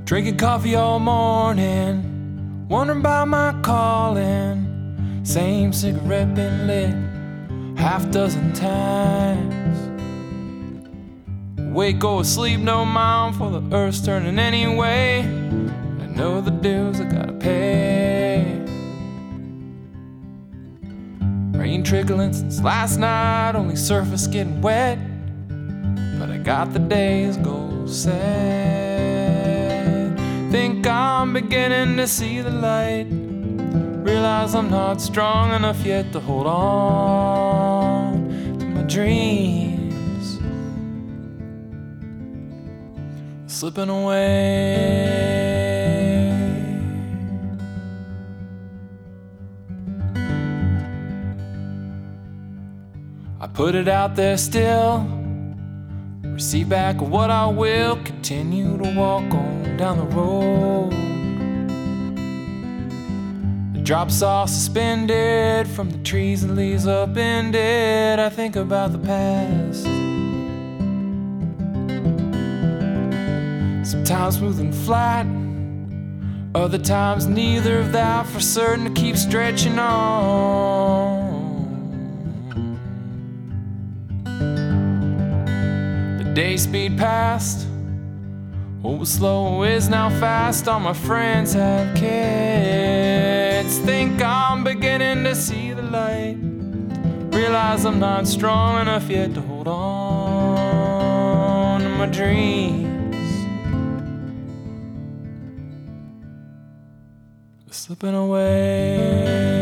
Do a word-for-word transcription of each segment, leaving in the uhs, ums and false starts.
Drinking coffee all morning, wondering about my calling. Same cigarette been lit half dozen times. Wake or sleep, no mind, for the earth's turning anyway. I know the dues I gotta pay. Rain trickling since last night, only surface getting wet, but I got the day's goal set. Think I'm beginning to see the light, realize I'm not strong enough yet to hold on to my dreams. Slipping away. I put it out there still, receive back what I will, continue to walk on down the road. The drops off suspended from the trees and leaves upended. I think about the past, sometimes smooth and flat, other times neither of that, for certain to keep stretching on. Days speed past, what was slow is now fast. All my friends have kids. Think I'm beginning to see the light, realize I'm not strong enough yet to hold on to my dreams. Slipping away.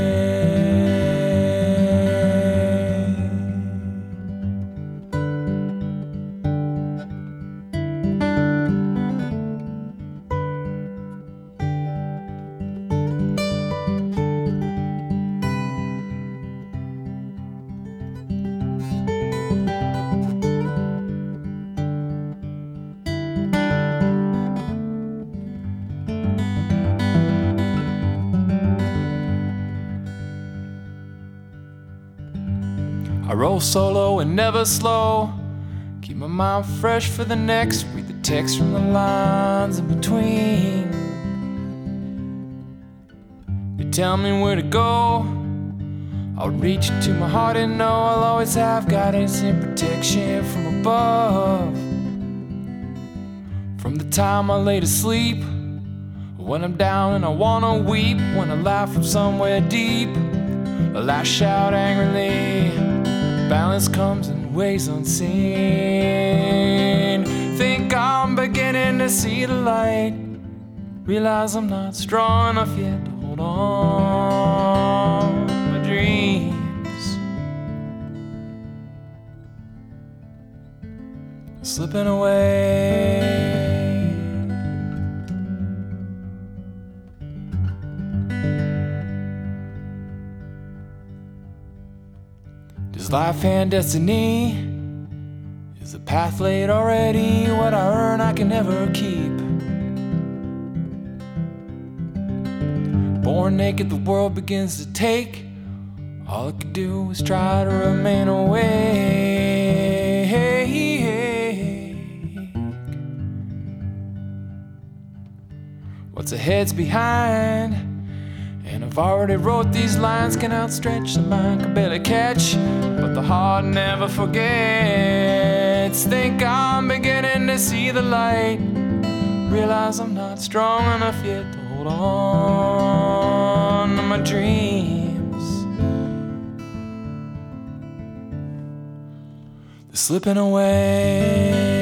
I roll solo and never slow, keep my mind fresh for the next, read the text from the lines in between. You tell me where to go, I'll reach into my heart and know I'll always have guidance and protection from above. From the time I lay to sleep, when I'm down and I wanna weep, when I laugh from somewhere deep, I lash out angrily. Balance comes in ways unseen. Think I'm beginning to see the light, realize I'm not strong enough yet to hold on to my dreams. Slipping away. Is life and destiny? Is the path laid already? What I earn I can never keep. Born naked, the world begins to take. All I could do is try to remain awake. What's ahead's behind, and I've already wrote these lines. Can outstretch the mind, can barely catch, but the heart never forgets. Think I'm beginning to see the light, realize I'm not strong enough yet to hold on to my dreams. They're slipping away.